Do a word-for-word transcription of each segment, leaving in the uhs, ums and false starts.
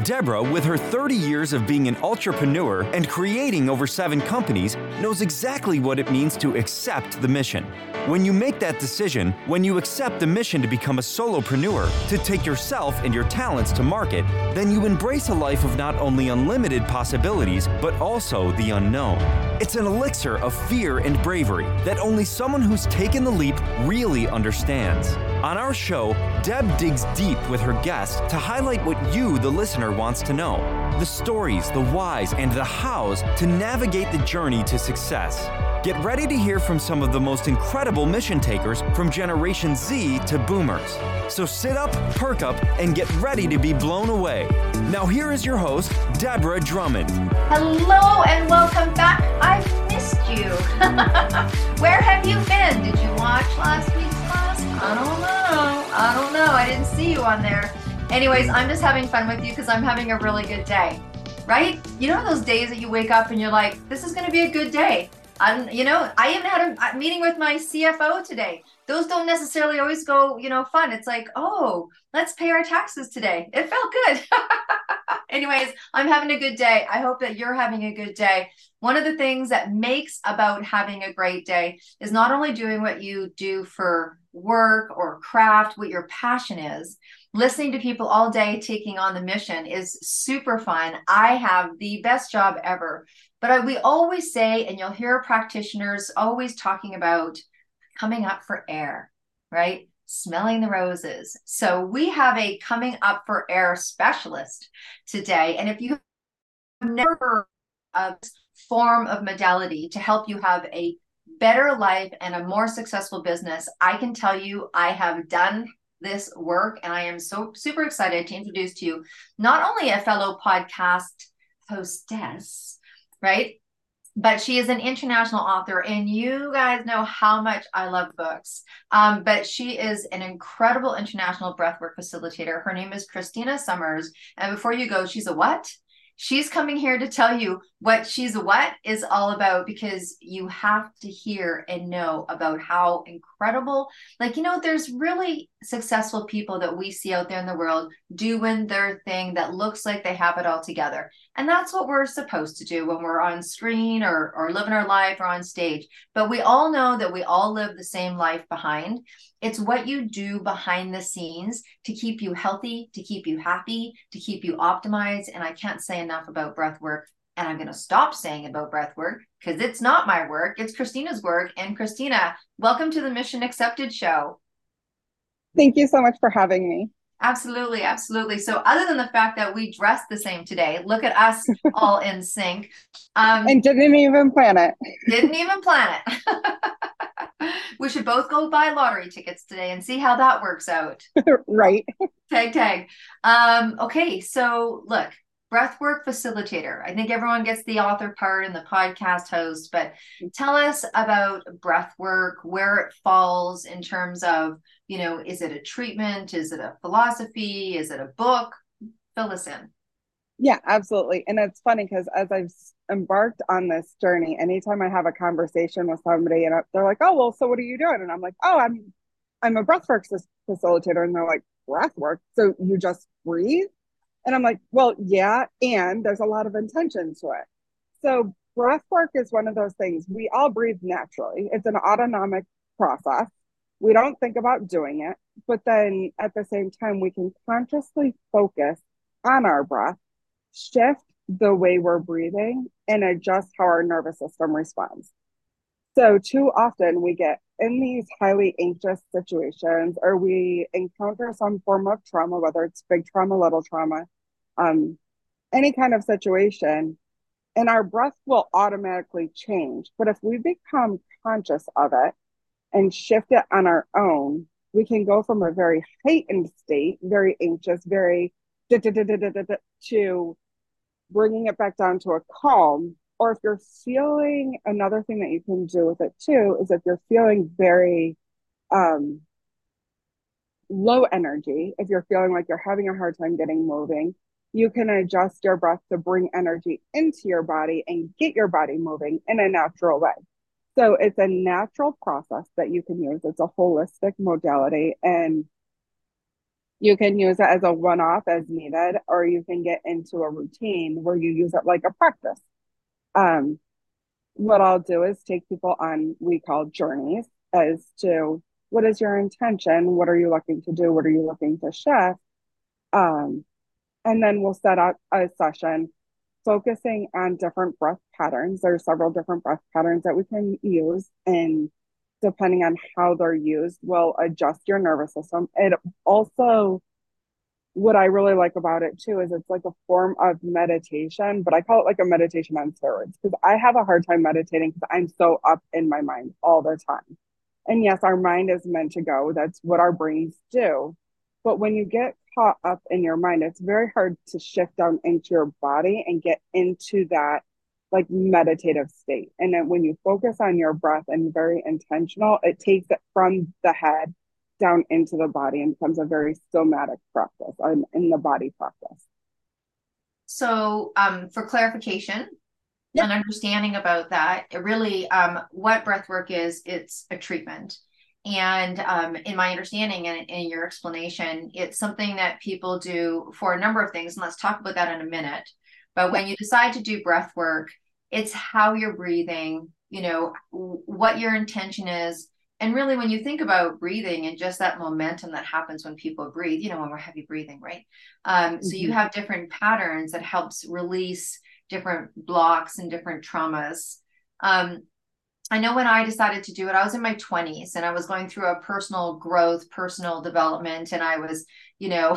Deborah, with her thirty years of being an entrepreneur and creating over seven companies, knows exactly what it means to accept the mission. When you make that decision, when you accept the mission to become a solopreneur, to take yourself and your talents to market, then you embrace a life of not only unlimited possibilities, but also the unknown. It's an elixir of fear and bravery that only someone who's taken the leap really understands. On our show, Deb digs deep with her guests to highlight what you, the listener, wants to know. The stories, the whys, and the hows to navigate the journey to success. Get ready to hear from some of the most incredible mission takers from Generation Z to Boomers. So sit up, perk up, and get ready to be blown away. Now here is your host, Deborah Drummond. Hello and welcome back. I've missed you. Where have you been? Did you watch last week's class? I don't know. I don't know. I didn't see you on there. Anyways, I'm just having fun with you because I'm having a really good day, right? You know those days that you wake up and you're like, this is going to be a good day. I'm, you know, I even had a meeting with my C F O today. Those don't necessarily always go, you know, fun. It's like, oh, let's pay our taxes today. It felt good. Anyways, I'm having a good day. I hope that you're having a good day. One of the things that makes about having a great day is not only doing what you do for work or craft, what your passion is. Listening to people all day taking on the mission is super fun. I have the best job ever. But I, we always say, and you'll hear practitioners always talking about coming up for air, right? Smelling the roses. So we have a coming up for air specialist today. And if you have never heard of this form of modality to help you have a better life and a more successful business, I can tell you I have done this work, and I am so super excited to introduce to you not only a fellow podcast hostess, right? But she is an international author, and you guys know how much I love books. Um, but she is an incredible international breathwork facilitator. Her name is Christina Summers. And before you go, she's a what? She's coming here to tell you what she's a what is all about, because you have to hear and know about how incredible, like, you know, there's really successful people that we see out there in the world doing their thing that looks like they have it all together. And that's what we're supposed to do when we're on screen or, or living our life or on stage. But we all know that we all live the same life behind. It's what you do behind the scenes to keep you healthy, to keep you happy, to keep you optimized. And I can't say enough about breath work. And I'm going to stop saying about breath work because it's not my work. It's Christina's work. And Christina, welcome to the Mission Accepted show. Thank you so much for having me. Absolutely. Absolutely. So other than the fact that we dressed the same today, look at us all in sync. Um, and didn't even plan it. Didn't even plan it. We should both go buy lottery tickets today and see how that works out. Right. Tag, tag. Um, okay. So look, breathwork facilitator. I think everyone gets the author part and the podcast host, but tell us about breathwork, where it falls in terms of, you know, is it a treatment? Is it a philosophy? Is it a book? Fill us in. Yeah, absolutely. And it's funny because as I've embarked on this journey, anytime I have a conversation with somebody and they're like, oh, well, so what are you doing? And I'm like, oh, I'm, I'm a breathwork facilitator. And they're like, breathwork? So you just breathe? And I'm like, well, yeah. And there's a lot of intention to it. So breathwork is one of those things. We all breathe naturally. It's an autonomic process. We don't think about doing it, but then at the same time, we can consciously focus on our breath, shift the way we're breathing, and adjust how our nervous system responds. So too often we get in these highly anxious situations, or we encounter some form of trauma, whether it's big trauma, little trauma, um, any kind of situation, and our breath will automatically change. But if we become conscious of it and shift it on our own, we can go from a very heightened state, very anxious, very da, da, da, da, da, da, da, to bringing it back down to a calm. Or if you're feeling, another thing that you can do with it too, is if you're feeling very um, low energy, if you're feeling like you're having a hard time getting moving, you can adjust your breath to bring energy into your body and get your body moving in a natural way. So it's a natural process that you can use. It's a holistic modality. And You can use it as a one-off as needed, or you can get into a routine where you use it like a practice. Um, what I'll do is take people on, we call journeys, as to what is your intention? What are you looking to do? What are you looking to shift? Um, and then we'll set up a session focusing on different breath patterns. There are several different breath patterns that we can use, and depending on how they're used, will adjust your nervous system. It also, what I really like about it too, is it's like a form of meditation, but I call it like a meditation on steroids, because I have a hard time meditating because I'm so up in my mind all the time. And yes, our mind is meant to go. That's what our brains do. But when you get caught up in your mind, it's very hard to shift down into your body and get into that like meditative state. And then when you focus on your breath and very intentional, it takes it from the head down into the body and becomes a very somatic practice, an in the body practice. So um, for clarification, Yep. an understanding about that, it really, um, what breath work is, it's a treatment. And um, in my understanding and in your explanation, it's something that people do for a number of things. And let's talk about that in a minute. But when you decide to do breath work, it's how you're breathing, you know, what your intention is. And really, when you think about breathing and just that momentum that happens when people breathe, you know, when we're heavy breathing, right? Um, mm-hmm. So you have different patterns that helps release different blocks and different traumas. Um, I know when I decided to do it, I was in my twenties and I was going through a personal growth, personal development. And I was, you know,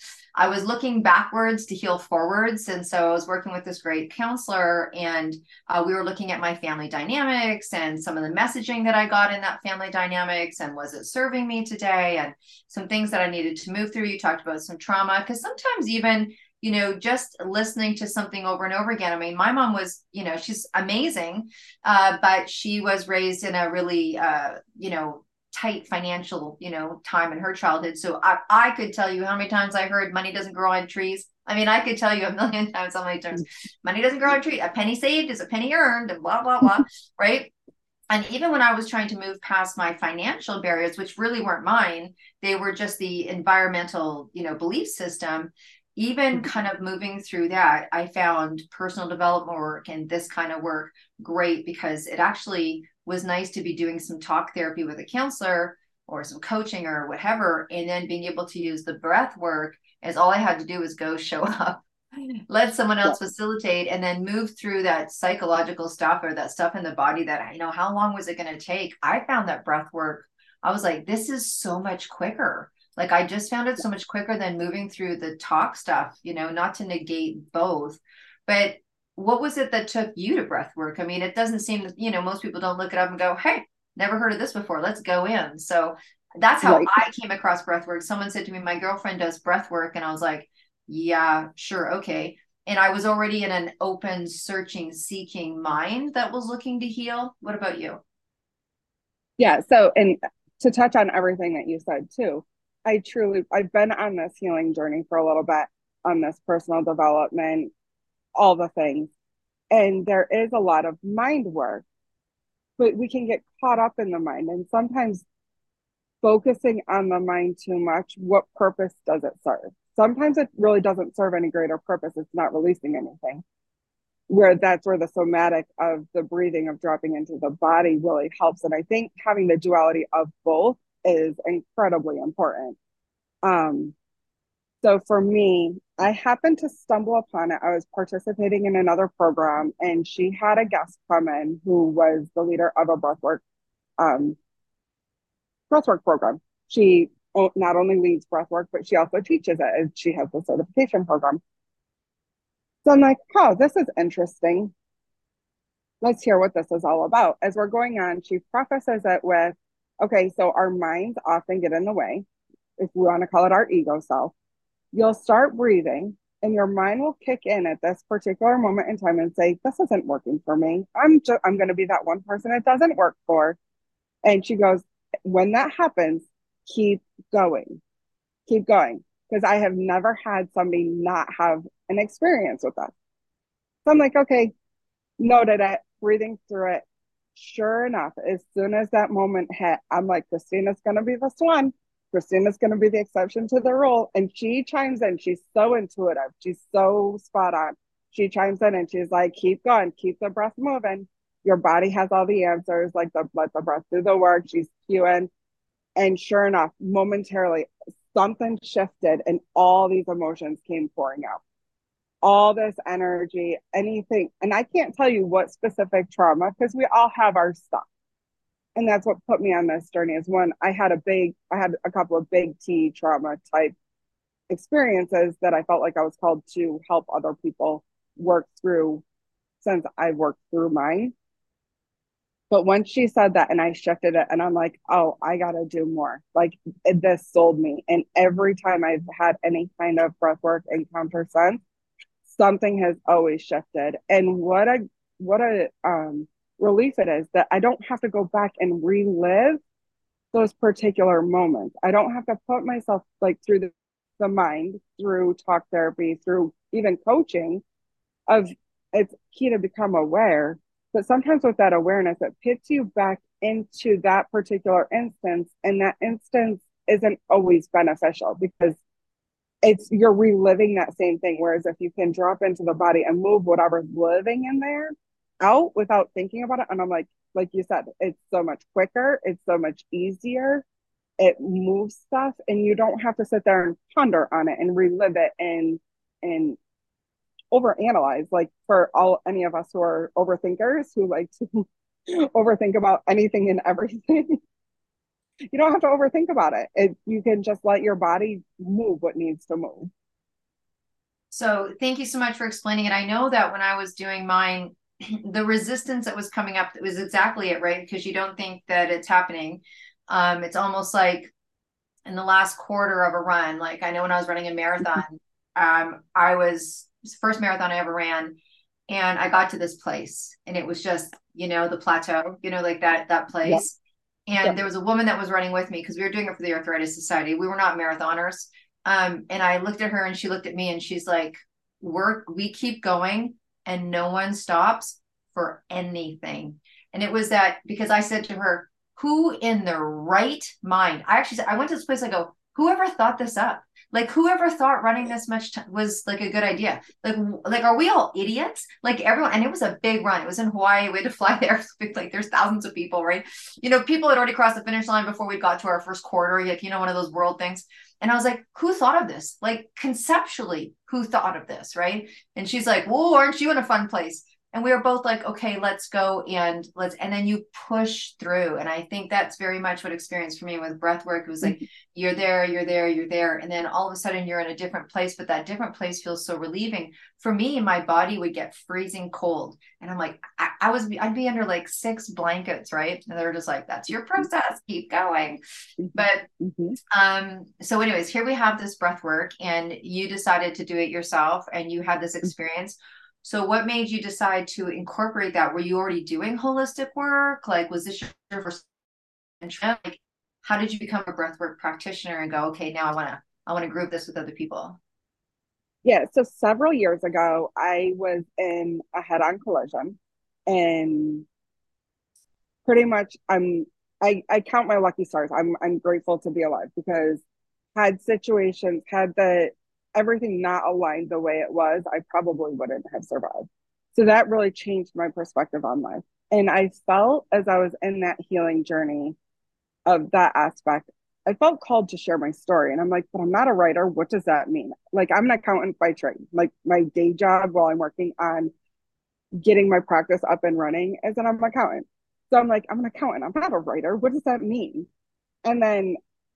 I was looking backwards to heal forwards. And so I was working with this great counselor, and uh, we were looking at my family dynamics and some of the messaging that I got in that family dynamics, and was it serving me today, and some things that I needed to move through. You talked about some trauma, because sometimes even, you know, just listening to something over and over again. I mean, my mom was, you know, she's amazing, uh, but she was raised in a really, uh, you know, tight financial, you know, time in her childhood. So I, I could tell you how many times I heard money doesn't grow on trees. I mean, I could tell you a million times how many times money doesn't grow on trees. A penny saved is a penny earned, and blah, blah, blah. Right. And even when I was trying to move past my financial barriers, which really weren't mine, they were just the environmental, you know, belief system. Even kind of moving through that, I found personal development work and this kind of work great, because it actually was nice to be doing some talk therapy with a counselor or some coaching or whatever, and then being able to use the breath work as all I had to do was go show up, let someone else yeah. facilitate, and then move through that psychological stuff or that stuff in the body that, you know, how long was it going to take? I found that breath work, I was like, this is so much quicker. Like, I just found it so much quicker than moving through the talk stuff, you know, not to negate both. But what was it that took you to breath work? I mean, it doesn't seem, you know, most people don't look it up and go, hey, never heard of this before, let's go in. So that's how right. I came across breath work. Someone said to me, my girlfriend does breath work. And I was like, yeah, sure. Okay. And I was already in an open, searching, seeking mind that was looking to heal. What about you? Yeah. So, and to touch on everything that you said too, I truly, I've been on this healing journey for a little bit, on this personal development, all the things. And there is a lot of mind work, but we can get caught up in the mind. And sometimes focusing on the mind too much, what purpose does it serve? Sometimes it really doesn't serve any greater purpose. It's not releasing anything. Where that's where the somatic of the breathing, of dropping into the body, really helps. And I think having the duality of both is incredibly important. Um, so for me, I happened to stumble upon it. I was participating in another program, and she had a guest come in who was the leader of a breathwork, um, breathwork program. She not only leads breathwork, but she also teaches it, and she has the certification program. So I'm like, oh, this is interesting. Let's hear what this is all about. As we're going on, she prefaces it with, okay, so our minds often get in the way, if we want to call it our ego self. You'll start breathing, and your mind will kick in at this particular moment in time and say, this isn't working for me. I'm just, I'm going to be that one person it doesn't work for. And she goes, when that happens, keep going, keep going. Because I have never had somebody not have an experience with that. So I'm like, okay, noted it, breathing through it. Sure enough, as soon as that moment hit, I'm like, Christina's going to be this one. Christina's going to be the exception to the rule. And she chimes in. She's so intuitive. She's so spot on. She chimes in and she's like, keep going, keep the breath moving. Your body has all the answers. Like, the, let the breath do the work. She's cueing. And sure enough, momentarily, something shifted and all these emotions came pouring out. All this energy, anything. And I can't tell you what specific trauma, because we all have our stuff. And that's what put me on this journey is when I had a big, I had a couple of big T trauma type experiences that I felt like I was called to help other people work through, since I worked through mine. But once she said that and I shifted it and I'm like, oh, I got to do more. Like, it, this sold me. And every time I've had any kind of breathwork encounter since, something has always shifted. And what a, what a um, relief it is that I don't have to go back and relive those particular moments. I don't have to put myself like through the, the mind, through talk therapy, through even coaching of it's key to become aware. But sometimes with that awareness, it pits you back into that particular instance. And that instance isn't always beneficial because it's you're reliving that same thing. Whereas if you can drop into the body and move whatever's living in there out without thinking about it. And I'm like, like you said, it's so much quicker. It's so much easier. It moves stuff and you don't have to sit there and ponder on it and relive it and, and overanalyze. Like for all, any of us who are overthinkers who like to overthink about anything and everything, you don't have to overthink about it. It. You can just let your body move what needs to move. So thank you so much for explaining it. I know that when I was doing mine, the resistance that was coming up, it was exactly it, right? Because you don't think that it's happening. Um, it's almost like in the last quarter of a run, like I know when I was running a marathon, um, I was, it was the first marathon I ever ran. And I got to this place and it was just, you know, the plateau, you know, like that, that place. Yeah. And yeah. There was a woman that was running with me because we were doing it for the Arthritis Society. We were not marathoners. Um, and I looked at her and she looked at me and she's like, we're, we keep going and no one stops for anything. And it was that because I said to her, who in their right mind, I actually said, I went to this place, I go, whoever thought this up? Like whoever thought running this much t- was like a good idea. Like, like, are we all idiots? Like everyone, and it was a big run. It was in Hawaii. We had to fly there. Like there's thousands of people, right? You know, people had already crossed the finish line before we got to our first quarter. Like, you know, one of those world things. And I was like, who thought of this? Like conceptually, who thought of this? Right. And she's like, whoa, aren't you in a fun place? And we were both like, okay, let's go and let's, and then you push through. And I think that's very much what experienced for me with breath work. It was like, you're there, you're there, you're there. And then all of a sudden you're in a different place, but that different place feels so relieving. For me, my body would get freezing cold. And I'm like, I, I was, I'd be under like six blankets, right? And they're just like, that's your process, keep going. But, mm-hmm. um, so anyways, here we have this breath work and you decided to do it yourself and you had this experience. So what made you decide to incorporate that? Were you already doing holistic work? Like, was this your first interest? Like, how did you become a breathwork practitioner and go, okay, now I want to, I want to group this with other people? Yeah. So several years ago, I was in a head-on collision and pretty much I'm, I, I count my lucky stars. I'm, I'm grateful to be alive because had situations, had the, everything not aligned the way it was, I probably wouldn't have survived. So that really changed my perspective on life. And I felt as I was in that healing journey of that aspect, I felt called to share my story. And I'm like, but I'm not a writer. What does that mean? Like, I'm an accountant by trade. Like, my day job while I'm working on getting my practice up and running is that I'm an accountant. So I'm like, I'm an accountant. I'm not a writer. What does that mean? And then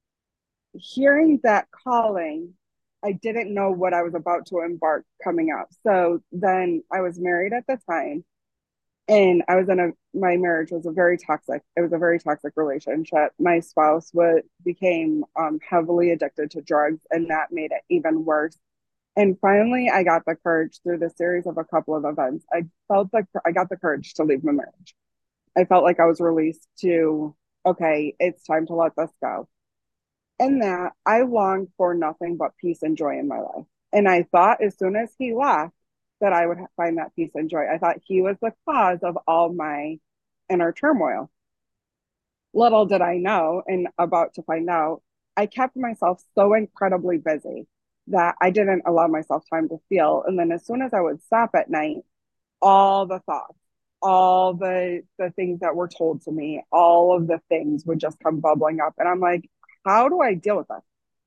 hearing that calling, I didn't know what I was about to embark coming up. So then I was married at the time and I was in a, my marriage was a very toxic, it was a very toxic relationship. My spouse would, became um, heavily addicted to drugs and that made it even worse. And finally I got the courage through the series of a couple of events. I felt like I got the courage to leave my marriage. I felt like I was released to, okay, it's time to let this go. And that I longed for nothing but peace and joy in my life. And I thought as soon as he left that I would find that peace and joy. I thought he was the cause of all my inner turmoil. Little did I know, and about to find out, I kept myself so incredibly busy that I didn't allow myself time to feel. And then as soon as I would stop at night, all the thoughts, all the the things that were told to me, all of the things would just come bubbling up. And I'm like, how do I deal with this?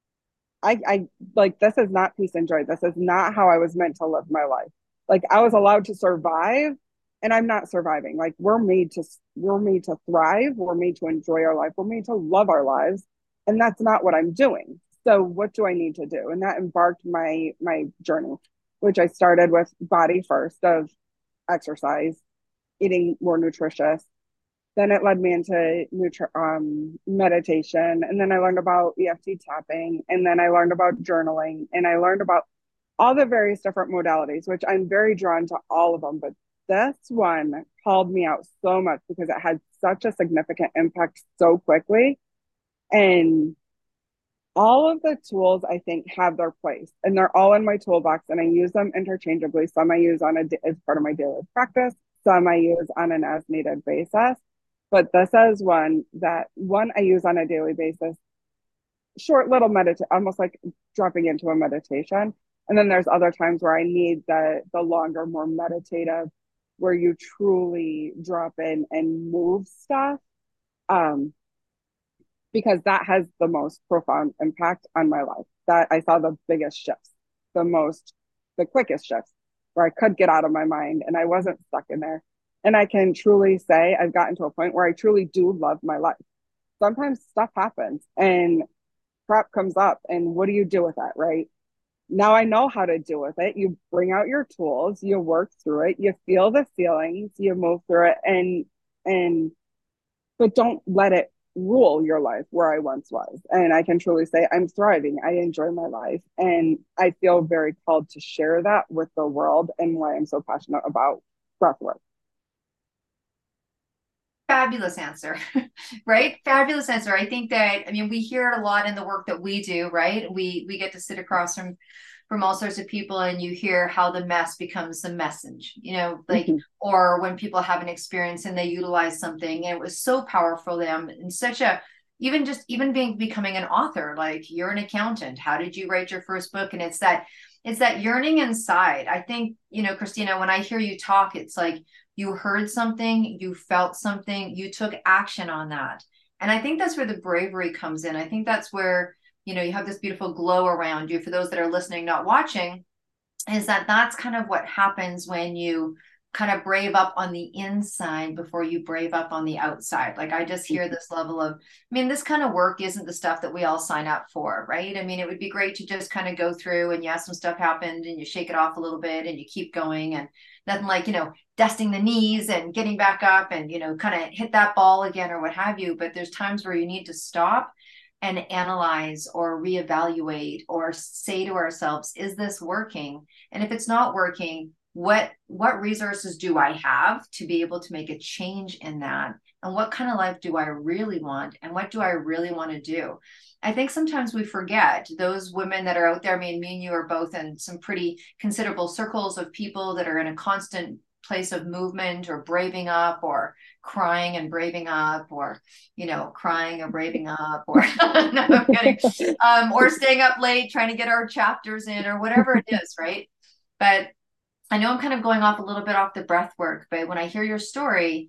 I, I like this is not peace and joy. This is not how I was meant to live my life. Like I was allowed to survive and I'm not surviving. Like we're made to we're made to thrive. We're made to enjoy our life. We're made to love our lives. And that's not what I'm doing. So what do I need to do? And that embarked my my journey, which I started with body first of exercise, eating more nutritious. Then it led me into nutri- um, meditation. And then I learned about E F T tapping. And then I learned about journaling. And I learned about all the various different modalities, which I'm very drawn to all of them. But this one called me out so much because it had such a significant impact so quickly. And all of the tools I think have their place and they're all in my toolbox and I use them interchangeably. Some I use on a as part of my daily practice, some I use on an as needed basis. But this is one that one I use on a daily basis, short little meditation, almost like dropping into a meditation. And then there's other times where I need the the longer, more meditative, where you truly drop in and move stuff. Um, because that has the most profound impact on my life. That I saw the biggest shifts, the most, the quickest shifts, where I could get out of my mind and I wasn't stuck in there. And I can truly say I've gotten to a point where I truly do love my life. Sometimes stuff happens and crap comes up, and what do you do with that, right? Now I know how to deal with it. You bring out your tools, you work through it, you feel the feelings, you move through it, and and but don't let it rule your life where I once was. And I can truly say I'm thriving. I enjoy my life. And I feel very called to share that with the world and why I'm so passionate about breath work. Fabulous answer, right? Fabulous answer. I think that, I mean, we hear it a lot in the work that we do, right? We we get to sit across from from all sorts of people and you hear how the mess becomes the message, you know, like, Mhm. or when people have an experience and they utilize something and it was so powerful to them in such a, even just even being becoming an author, like you're an accountant, how did you write your first book? And it's that it's that yearning inside. I think, you know, Christina, when I hear you talk, it's like you heard something, you felt something, you took action on that. And I think that's where the bravery comes in. I think that's where, you know, you have this beautiful glow around you. For those that are listening, not watching, is that that's kind of what happens when you kind of brave up on the inside before you brave up on the outside. Like I just hear this level of, I mean, this kind of work isn't the stuff that we all sign up for, right? I mean, it would be great to just kind of go through and yeah, some stuff happened and you shake it off a little bit and you keep going, and nothing like, you know, dusting the knees and getting back up and, you know, kind of hit that ball again or what have you. But there's times where you need to stop and analyze or reevaluate or say to ourselves, is this working? And if it's not working, what what resources do I have to be able to make a change in that? And what kind of life do I really want? And what do I really want to do? I think sometimes we forget those women that are out there. I mean, me and you are both in some pretty considerable circles of people that are in a constant place of movement or braving up or crying and braving up, or, you know, crying or braving up, or no, I'm kidding. Um, or staying up late trying to get our chapters in or whatever it is, right? But I know I'm kind of going off a little bit off the breath work, but when I hear your story,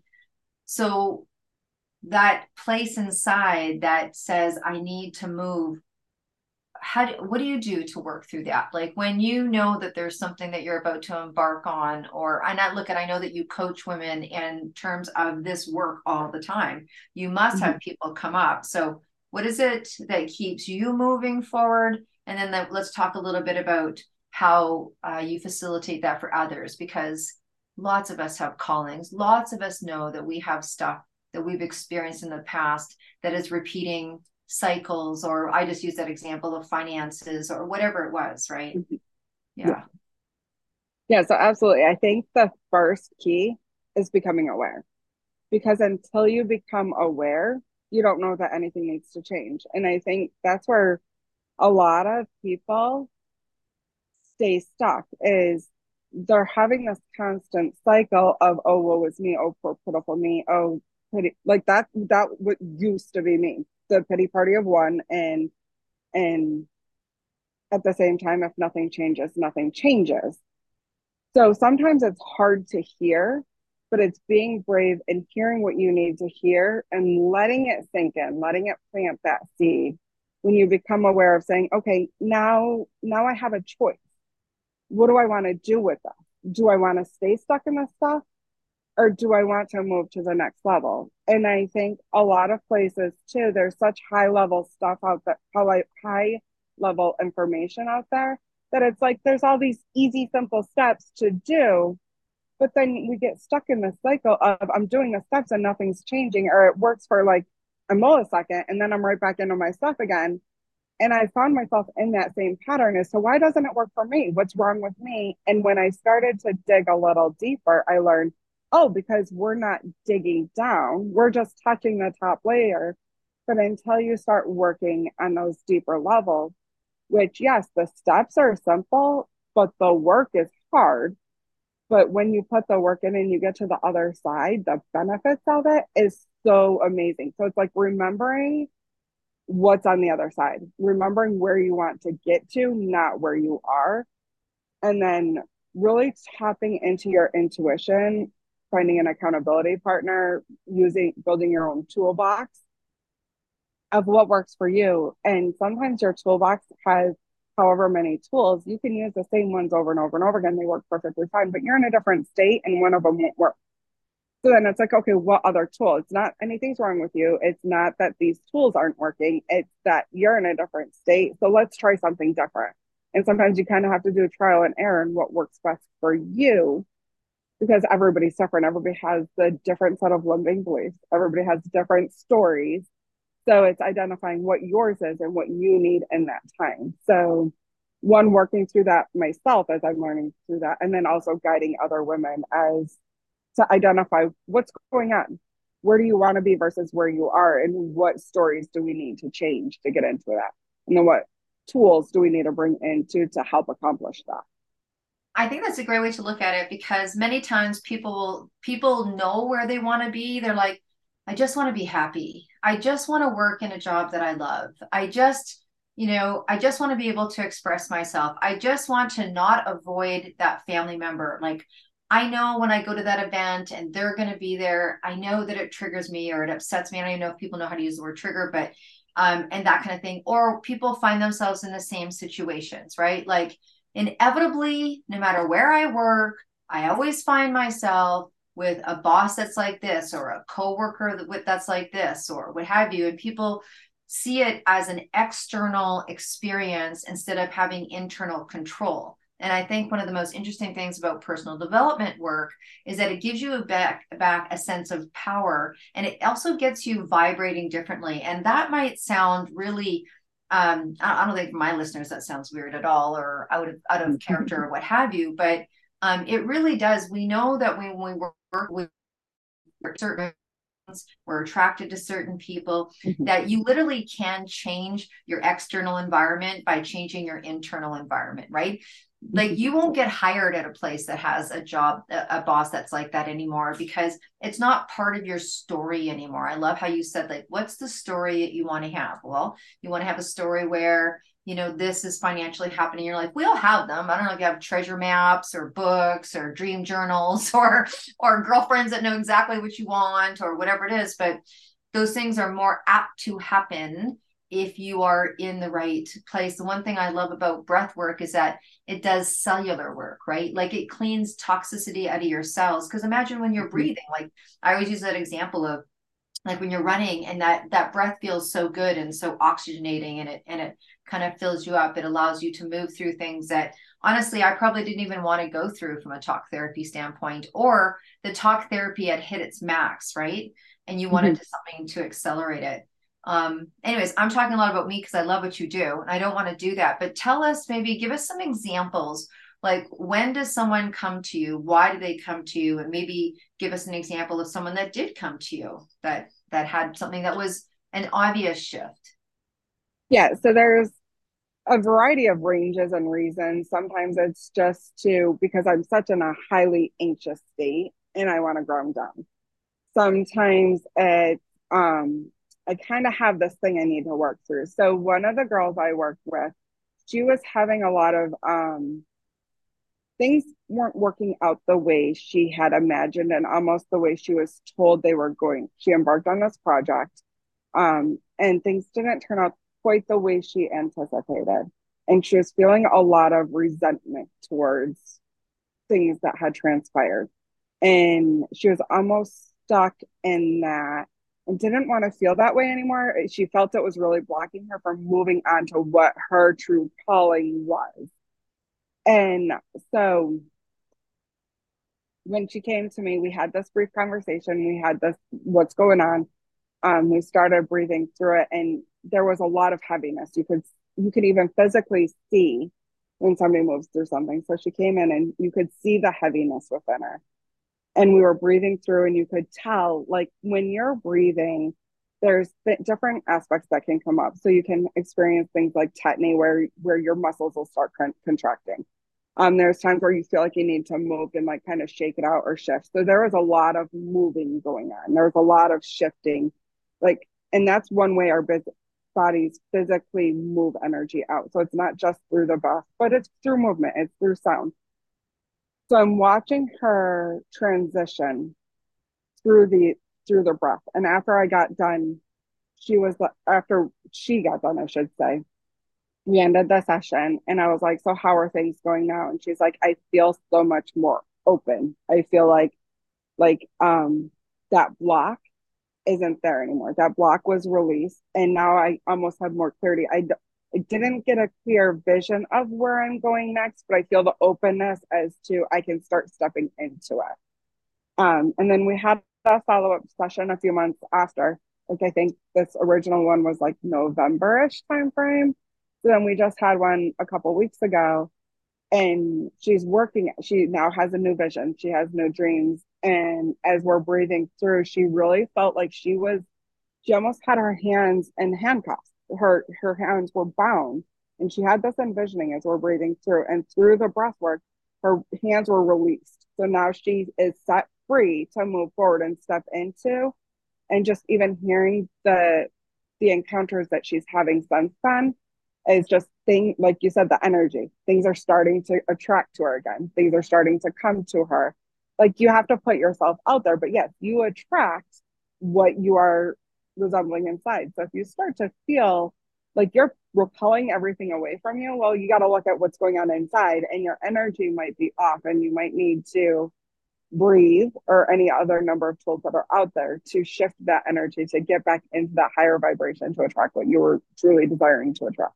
so that place inside that says, I need to move, how do, what do you do to work through that? Like when you know that there's something that you're about to embark on, or I not look at, I know that you coach women in terms of this work all the time. You must Mhm. have people come up. So what is it that keeps you moving forward? And then that, let's talk a little bit about how uh, you facilitate that for others, because lots of us have callings. Lots of us know that we have stuff that we've experienced in the past that is repeating cycles, or I just use that example of finances or whatever it was, right? Mhm. Yeah. Yeah. Yeah. So absolutely. I think the first key is becoming aware, because until you become aware, you don't know that anything needs to change. And I think that's where a lot of people stay stuck, is they're having this constant cycle of, oh, woe is me, oh, poor pitiful me, oh, pity. Like that, that what used to be me, the pity party of one. And And at the same time, if nothing changes, nothing changes. So sometimes it's hard to hear, but it's being brave and hearing what you need to hear and letting it sink in, letting it plant that seed. When you become aware of saying, okay, now, now I have a choice. What do I want to do with this? Do I want to stay stuck in this stuff? Or do I want to move to the next level? And I think a lot of places too, there's such high level stuff out there, high level information out there that it's like there's all these easy, simple steps to do. But then we get stuck in this cycle of I'm doing the steps and nothing's changing, or it works for like a millisecond and then I'm right back into my stuff again. And I found myself in that same pattern as to why doesn't it work for me? What's wrong with me? And when I started to dig a little deeper, I learned, oh, because we're not digging down, we're just touching the top layer. But until you start working on those deeper levels, which, yes, the steps are simple, but the work is hard. But when you put the work in and you get to the other side, the benefits of it is so amazing. So it's like remembering what's on the other side, remembering where you want to get to, not where you are. And then really tapping into your intuition, finding an accountability partner, using building your own toolbox of what works for you. And sometimes your toolbox has however many tools. You can use the same ones over and over and over again. They work perfectly fine, but you're in a different state and one of them won't work. So then it's like, okay, what other tool? It's not anything's wrong with you. It's not that these tools aren't working. It's that you're in a different state. So let's try something different. And sometimes you kind of have to do trial and error and what works best for you, because everybody's different. Everybody has a different set of limiting beliefs. Everybody has different stories. So it's identifying what yours is and what you need in that time. So one, working through that myself as I'm learning through that, and then also guiding other women as to identify what's going on. Where do you want to be versus where you are, and what stories do we need to change to get into that? And then what tools do we need to bring into to help accomplish that? I think that's a great way to look at it, because many times people people know where they want to be. They're like, I just want to be happy. I just want to work in a job that I love. I just, you know, I just want to be able to express myself. I just want to not avoid that family member. Like, I know when I go to that event and they're going to be there, I know that it triggers me or it upsets me. I don't even know if people know how to use the word trigger, but, um, and that kind of thing. Or people find themselves in the same situations, right? Like, inevitably, no matter where I work, I always find myself with a boss that's like this, or a coworker that's like this, or what have you. And people see it as an external experience instead of having internal control. And I think one of the most interesting things about personal development work is that it gives you a back, back a sense of power, and it also gets you vibrating differently. And that might sound really, um, I don't think for my listeners that sounds weird at all, or out of out of character or what have you, but um, it really does. We know that when we work with certain, we're attracted to certain people, Mm-hmm. that you literally can change your external environment by changing your internal environment, right? Like, you won't get hired at a place that has a job, a, a boss that's like that anymore, because it's not part of your story anymore. I love how you said, like, what's the story that you want to have? Well, you want to have a story where, you know, this is financially happening in your life. We all have them. I don't know if you have treasure maps or books or dream journals or, or girlfriends that know exactly what you want or whatever it is, but those things are more apt to happen if you are in the right place. The one thing I love about breath work is that it does cellular work, right? Like, it cleans toxicity out of your cells. Because imagine when you're breathing, like, I always use that example of, like, when you're running and that that breath feels so good and so oxygenating, and it and it kind of fills you up. It allows you to move through things that honestly I probably didn't even want to go through from a talk therapy standpoint, or the talk therapy had hit its max, right? And you wanted Mm-hmm. to something to accelerate it. Um, anyways, I'm talking a lot about me because I love what you do, and I don't want to do that. But tell us, maybe give us some examples. Like, when does someone come to you? Why do they come to you? And maybe give us an example of someone that did come to you that that had something that was an obvious shift. Yeah, so there's a variety of ranges and reasons. Sometimes it's just to because I'm such in a highly anxious state and I want to ground down. Sometimes it's um I kind of have this thing I need to work through. So one of the girls I worked with, she was having a lot of um, things weren't working out the way she had imagined and almost the way she was told they were going. She embarked on this project, um, and things didn't turn out quite the way she anticipated. And she was feeling a lot of resentment towards things that had transpired. And she was almost stuck in that and didn't want to feel that way anymore. She felt it was really blocking her from moving on to what her true calling was. And so when she came to me, we had this brief conversation. We had this, what's going on? Um, we started breathing through it, and there was a lot of heaviness. You could you could even physically see when somebody moves through something. So she came in, and you could see the heaviness within her. And we were breathing through, and you could tell, like when you're breathing, there's different aspects that can come up. So you can experience things like tetany, where where your muscles will start con- contracting. Um, there's times where you feel like you need to move and like kind of shake it out or shift. So there was a lot of moving going on. There was a lot of shifting, like, and that's one way our biz- bodies physically move energy out. So it's not just through the breath, but it's through movement. It's through sound. So I'm watching her transition through the through the breath. And after I got done, she was after she got done, I should say, we ended the session and I was like, so how are things going now? And she's like, I feel so much more open. I feel like like um that block isn't there anymore. That block was released and now I almost have more clarity. I, I didn't get a clear vision of where I'm going next, but I feel the openness as to I can start stepping into it. Um, and then we had a follow-up session a few months after. Like I think this original one was like November-ish timeframe. So then we just had one a couple weeks ago, and she's working. She now has a new vision. She has new dreams. And as we're breathing through, she really felt like she was, she almost had her hands in handcuffs. Her her hands were bound. And she had this envisioning as we're breathing through. And through the breath work, her hands were released. So now she is set free to move forward and step into. And just even hearing the the encounters that she's having since then is just thing like you said, the energy. Things are starting to attract to her again. Things are starting to come to her. Like you have to put yourself out there, but yes, you attract what you are resembling inside. So if you start to feel like you're repelling everything away from you, well, you got to look at what's going on inside, and your energy might be off, and you might need to breathe or any other number of tools that are out there to shift that energy to get back into that higher vibration to attract what you were truly desiring to attract.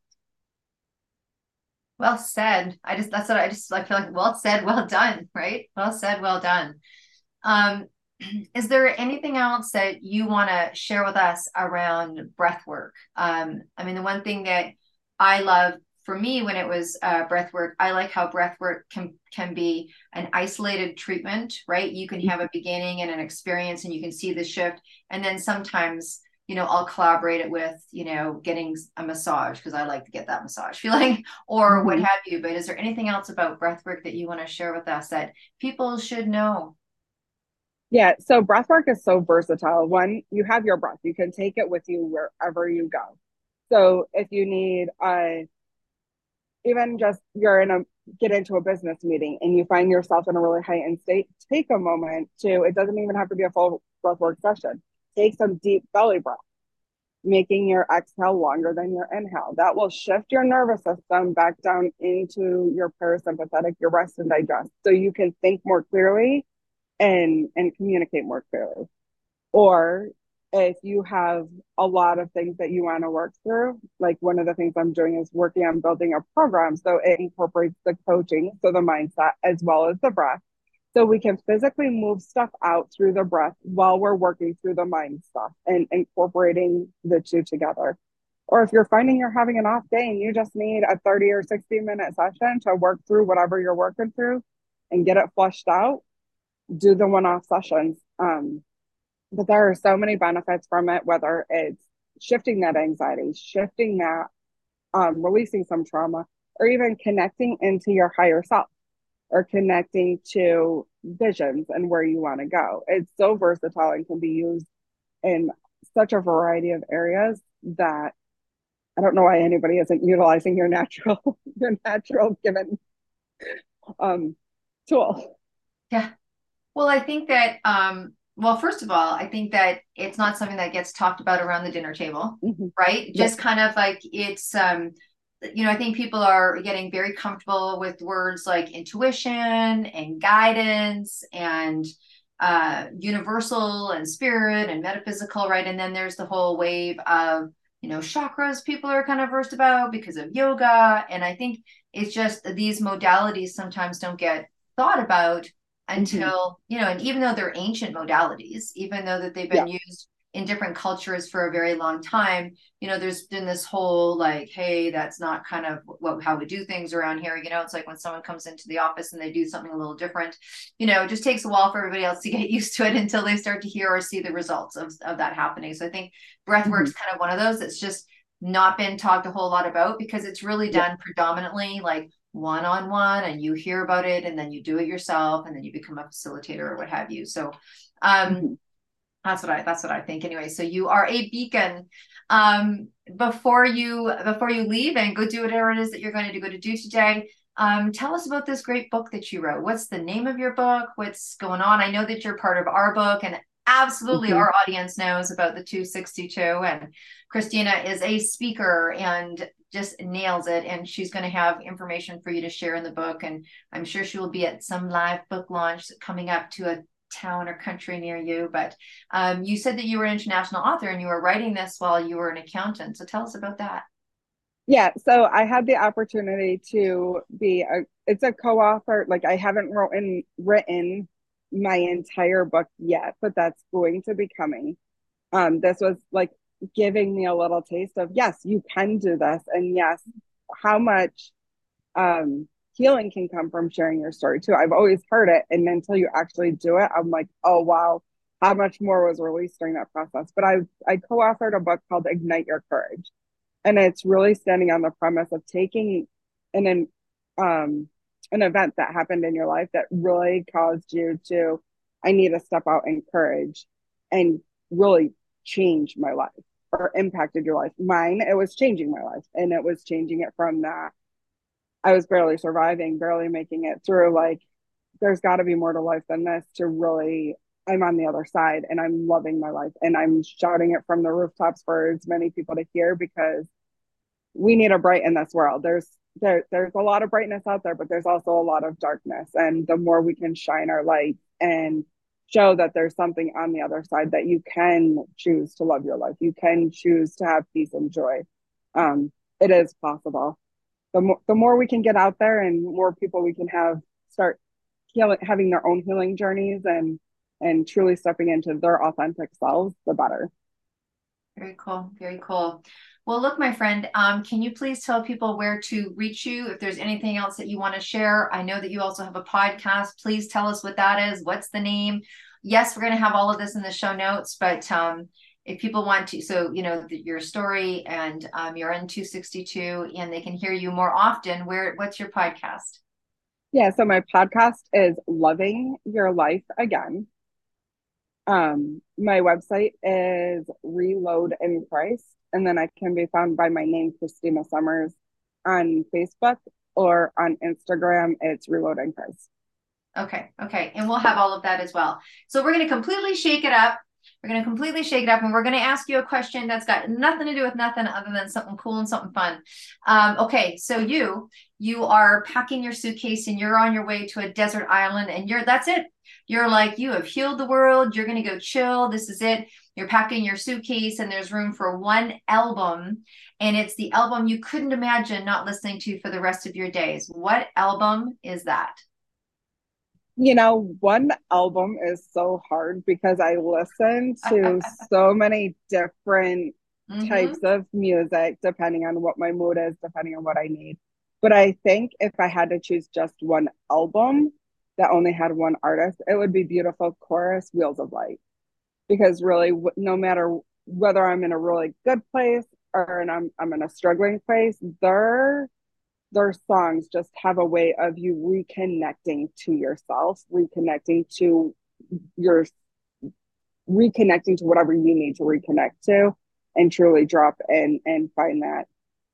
Well said. I just, that's what I just, I feel like, well said, well done, right? Well said, well done. Um, is there anything else that you want to share with us around breath work? Um, I mean, the one thing that I love for me when it was uh, breath work, I like how breath work can, can be an isolated treatment, right? You can have a beginning and an experience and you can see the shift. And then sometimes, you know, I'll collaborate it with, you know, getting a massage because I like to get that massage feeling or mm-hmm. what have you. But is there anything else about breath work that you want to share with us that people should know? Yeah, so breath work is so versatile. One, you have your breath. You can take it with you wherever you go. So if you need a, even just you're in a, get into a business meeting and you find yourself in a really heightened state, take a moment to, it doesn't even have to be a full breath work session. Take some deep belly breath, making your exhale longer than your inhale. That will shift your nervous system back down into your parasympathetic, your rest and digest. So you can think more clearly and and communicate more clearly. Or if you have a lot of things that you want to work through, like one of the things I'm doing is working on building a program. So it incorporates the coaching, so the mindset, as well as the breath. So we can physically move stuff out through the breath while we're working through the mind stuff and incorporating the two together. Or if you're finding you're having an off day and you just need a thirty or sixty minute session to work through whatever you're working through and get it flushed out, do the one-off sessions. Um, but there are so many benefits from it, whether it's shifting that anxiety, shifting that, um, releasing some trauma, or even connecting into your higher self or connecting to visions and where you want to go. It's so versatile and can be used in such a variety of areas that I don't know why anybody isn't utilizing your natural, your natural given um, tool. Yeah. Well, I think that, um, well, first of all, I think that it's not something that gets talked about around the dinner table, Mm-hmm. right? Yep. Just kind of like it's, um, you know, I think people are getting very comfortable with words like intuition and guidance and uh, universal and spirit and metaphysical, right? And then there's the whole wave of, you know, chakras people are kind of versed about because of yoga. And I think it's just these modalities sometimes don't get thought about Mm-hmm. until, you know, and even though they're ancient modalities, even though that they've Yeah. been used in different cultures for a very long time, you know, there's been this whole like, hey, that's not kind of what how we do things around here. You know, it's like when someone comes into the office and they do something a little different, you know, it just takes a while for everybody else to get used to it until they start to hear or see the results of, of that happening. So I think breath Mm-hmm. work's kind of one of those that's just not been talked a whole lot about because it's really Yeah. done predominantly like one-on-one and you hear about it and then you do it yourself and then you become a facilitator or what have you. So um Mm-hmm. that's what I that's what I think anyway. So you are a beacon. Um before you before you leave and go do whatever it is that you're going to go to do today, um tell us about this great book that you wrote. What's the name of your book? What's going on? I know that you're part of our book and absolutely Mm-hmm. our audience knows about the two sixty-two and Christina is a speaker and just nails it and she's going to have information for you to share in the book and I'm sure she will be at some live book launch coming up to a town or country near you. But um, you said that you were an international author and you were writing this while you were an accountant. So tell us about that. Yeah, so I had the opportunity to be a it's a co-author. Like I haven't written written my entire book yet, but that's going to be coming. Um, this was like giving me a little taste of yes, you can do this, and yes, how much um healing can come from sharing your story too. I've always heard it, and until you actually do it, I'm like, oh wow, how much more was released during that process. But I I co-authored a book called Ignite Your Courage, and it's really standing on the premise of taking an an um an event that happened in your life that really caused you to I need to step out in courage and really change my life or impacted your life. Mine, it was changing my life, and it was changing it from that I was barely surviving, barely making it through. Like, there's got to be more to life than this to really. I'm on the other side and I'm loving my life and I'm shouting it from the rooftops for as many people to hear because we need a bright in this world. There's there there's a lot of brightness out there, but there's also a lot of darkness. And the more we can shine our light and show that there's something on the other side that you can choose to love your life, you can choose to have peace and joy. Um, it is possible. The more the more we can get out there and more people we can have start healing, having their own healing journeys and and truly stepping into their authentic selves, the better. Very cool. Very cool. Well, look, my friend, um, can you please tell people where to reach you? If there's anything else that you want to share, I know that you also have a podcast. Please tell us what that is. What's the name? Yes, we're going to have all of this in the show notes, but um, if people want to, so, you know, the, your story and um, you're in two sixty-two and they can hear you more often, where, what's your podcast? Yeah, so my podcast is Loving Your Life Again. Um, my website is Reload in Christ, and then I can be found by my name, Christina Summers, on Facebook or on Instagram. It's Reload in Christ. Okay. Okay. And we'll have all of that as well. So we're going to completely shake it up. We're going to completely shake it up and we're going to ask you a question that's got nothing to do with nothing other than something cool and something fun. Um, okay. So you, you are packing your suitcase and you're on your way to a desert island and you're, that's it. You're like, you have healed the world. You're going to go chill. This is it. You're packing your suitcase and there's room for one album. And it's the album you couldn't imagine not listening to for the rest of your days. What album is that? You know, one album is so hard because I listen to so many different Mm-hmm. types of music depending on what my mood is, depending on what I need. But I think if I had to choose just one album that only had one artist, it would be Beautiful Chorus, Wheels of Light. Because really, no matter whether I'm in a really good place or and I'm I'm in a struggling place, their their songs just have a way of you reconnecting to yourself, reconnecting to your reconnecting to whatever you need to reconnect to, and truly drop in and find that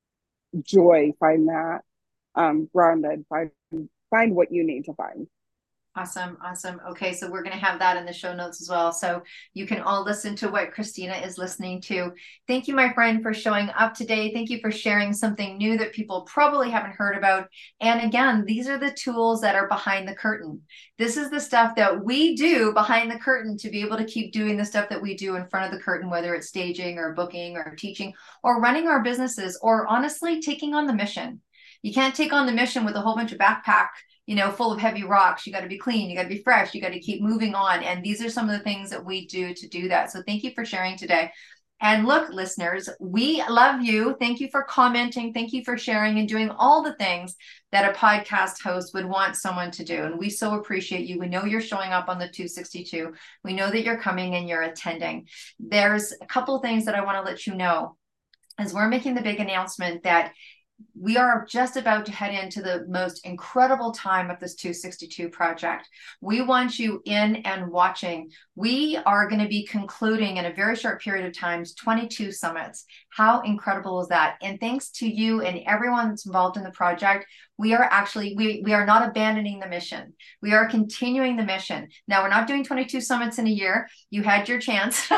joy, find that um, grounded, find find what you need to find. Awesome. Awesome. Okay. So we're going to have that in the show notes as well. So you can all listen to what Christina is listening to. Thank you, my friend, for showing up today. Thank you for sharing something new that people probably haven't heard about. And again, these are the tools that are behind the curtain. This is the stuff that we do behind the curtain to be able to keep doing the stuff that we do in front of the curtain, whether it's staging or booking or teaching or running our businesses, or honestly, taking on the mission. You can't take on the mission with a whole bunch of backpack, you know, full of heavy rocks. You got to be clean. You got to be fresh. You got to keep moving on. And these are some of the things that we do to do that. So thank you for sharing today. And look, listeners, we love you. Thank you for commenting. Thank you for sharing and doing all the things that a podcast host would want someone to do. And we so appreciate you. We know you're showing up on the two sixty-two. We know that you're coming and you're attending. There's a couple of things that I want to let you know as we're making the big announcement that we are just about to head into the most incredible time of this two sixty-two project. We want you in and watching. We are going to be concluding in a very short period of time twenty-two summits. How incredible is that? And thanks to you and everyone that's involved in the project, we are actually, we, we are not abandoning the mission. We are continuing the mission. Now, we're not doing twenty-two summits in a year. You had your chance.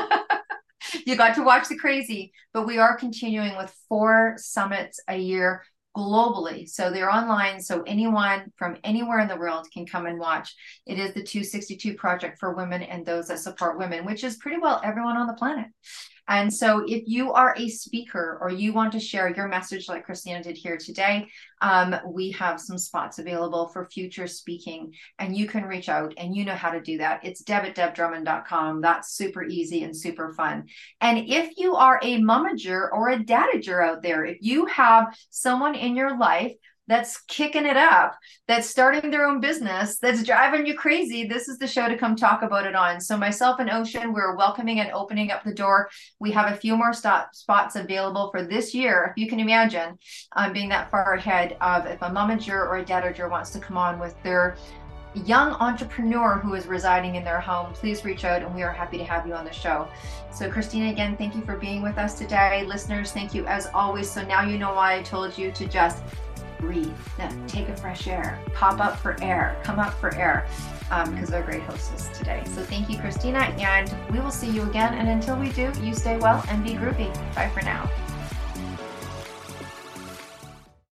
You got to watch the crazy, but we are continuing with four summits a year globally. So they're online. So anyone from anywhere in the world can come and watch. It is the two sixty-two Project for women and those that support women, which is pretty well everyone on the planet. And so if you are a speaker or you want to share your message like Christina did here today, um, we have some spots available for future speaking, and you can reach out, and you know how to do that. It's deb at deb drummond dot com. That's super easy and super fun. And if you are a momager or a dadager out there, if you have someone in your life that's kicking it up, that's starting their own business, that's driving you crazy, this is the show to come talk about it on. So myself and Ocean, we're welcoming and opening up the door. We have a few more stop spots available for this year. If you can imagine um, being that far ahead of if a momager or a dadager wants to come on with their young entrepreneur who is residing in their home, please reach out and we are happy to have you on the show. So Christina, again, thank you for being with us today. Listeners, thank you as always. So now you know why I told you to just breathe, now take a fresh air, pop up for air, come up for air, um, because they're great hostess today. So thank you, Christina, and we will see you again. And until we do, you stay well and be groovy. Bye for now.